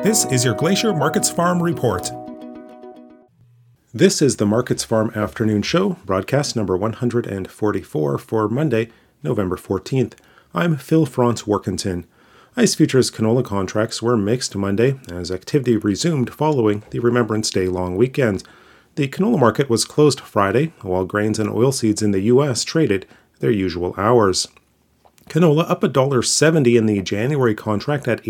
This is your Glacier Markets Farm Report. This is the Markets Farm Afternoon Show, broadcast number 144 for Monday, November 14th. I'm Phil Franz Workington. ICE futures canola contracts were mixed Monday as activity resumed following the Remembrance Day long weekend. The canola market was closed Friday, while grains and oilseeds in the U.S. traded their usual hours. Canola up $1.70 in the January contract at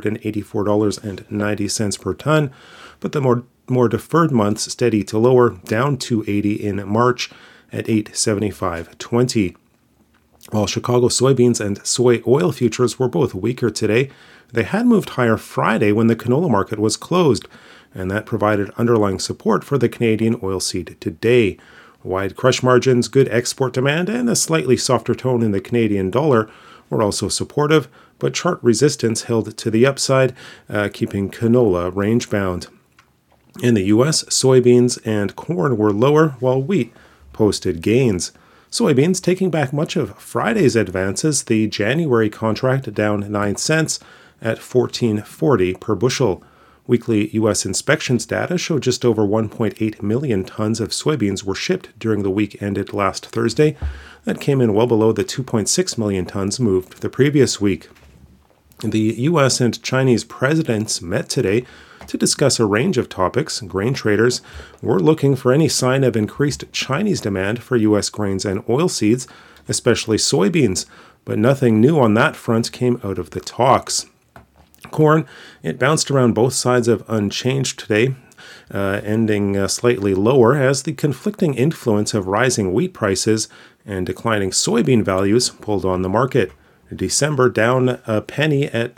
$884.90 per ton, but the more deferred months steady to lower, down $2.80 in March at $875.20. While Chicago soybeans and soy oil futures were both weaker today, they had moved higher Friday when the canola market was closed, and that provided underlying support for the Canadian oilseed today. Wide crush margins, good export demand, and a slightly softer tone in the Canadian dollar were also supportive, but chart resistance held to the upside, keeping canola range-bound. In the U.S., soybeans and corn were lower, while wheat posted gains. Soybeans taking back much of Friday's advances, the January contract down 9 cents at $14.40 per bushel. Weekly U.S. inspections data show just over 1.8 million tons of soybeans were shipped during the week ended last Thursday. That came in well below the 2.6 million tons moved the previous week. The U.S. and Chinese presidents met today to discuss a range of topics. Grain traders were looking for any sign of increased Chinese demand for U.S. grains and oilseeds, especially soybeans, but nothing new on that front came out of the talks. Corn, it bounced around both sides of unchanged today, ending slightly lower as the conflicting influence of rising wheat prices and declining soybean values pulled on the market. December down a penny at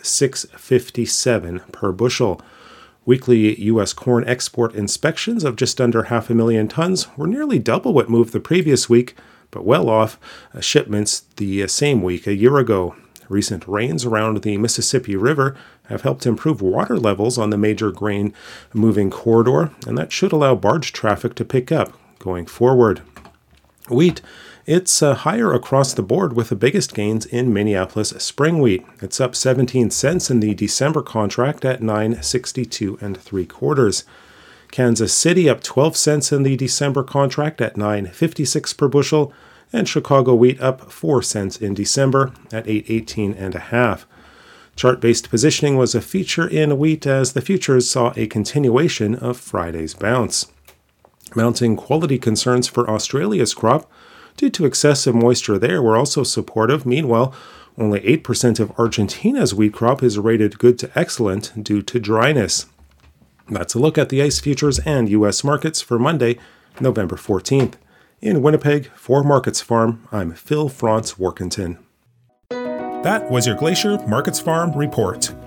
$6.57 per bushel. Weekly U.S. corn export inspections of just under 500,000 tons were nearly double what moved the previous week, but well off shipments the same week a year ago. Recent rains around the Mississippi River have helped improve water levels on the major grain moving corridor, and that should allow barge traffic to pick up going forward. Wheat, it's higher across the board with the biggest gains in Minneapolis spring wheat. It's up 17 cents in the December contract at $9.62 3/4. Kansas City up 12 cents in the December contract at $9.56 per bushel, and Chicago wheat up 4 cents in December at $8.18 1/2. Chart-based positioning was a feature in wheat as the futures saw a continuation of Friday's bounce. Mounting quality concerns for Australia's crop due to excessive moisture there were also supportive. Meanwhile, only 8% of Argentina's wheat crop is rated good to excellent due to dryness. That's a look at the ICE futures and U.S. markets for Monday, November 14th. In Winnipeg, for Markets Farm, I'm Phil Franz Workington. That was your Glacier Markets Farm Report.